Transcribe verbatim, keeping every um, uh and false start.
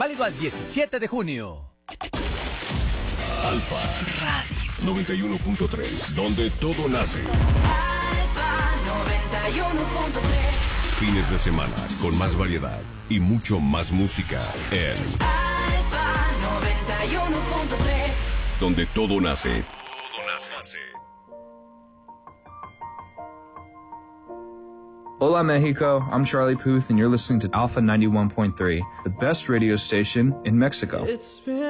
Válido al diecisiete de junio. Alfa Radio noventa y uno punto tres, donde todo nace. Alfa noventa y uno punto tres. Fines de semana con más variedad y mucho más música en Alfa noventa y uno punto tres. Donde todo nace. Todo nace. Hola Mexico, I'm Charlie Puth and you're listening to Alpha ninety-one point three, the best radio station in Mexico. It's been